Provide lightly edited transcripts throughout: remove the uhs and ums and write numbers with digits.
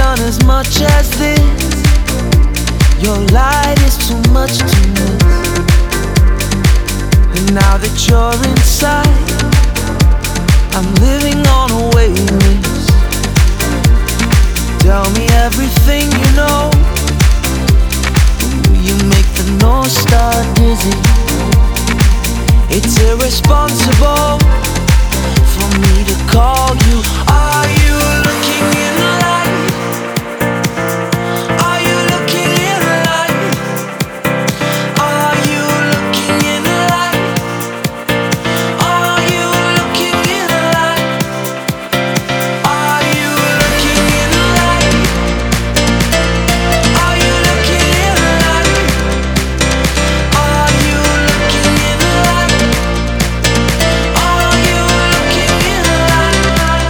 done as much as this. Your light is too much to miss. And now that you're inside, I'm living on a waiting list. Tell me everything you know. You make the North Star dizzy. It's irresponsible for me to call you. Are you looking in the light? Are you looking in the light? Are you looking in the light? Are you looking in the light? Are you looking in the light? Are you looking in the light? Are you looking in the light? Are you looking in the light?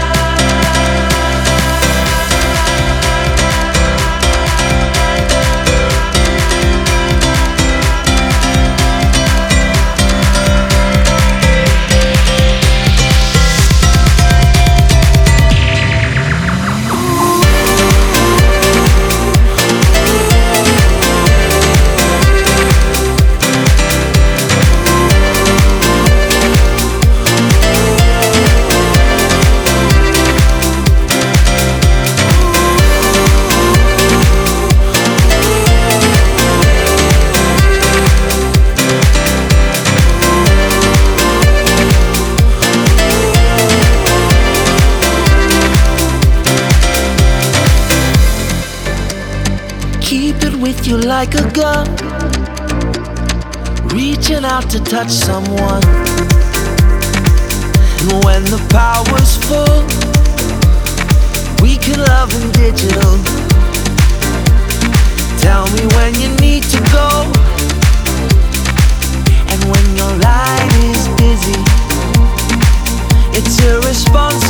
Keep it with you like a gun, reaching out to touch someone. And when the power's full, we can love in digital. Tell me when you need to go, and when your light is busy. It's irresponsible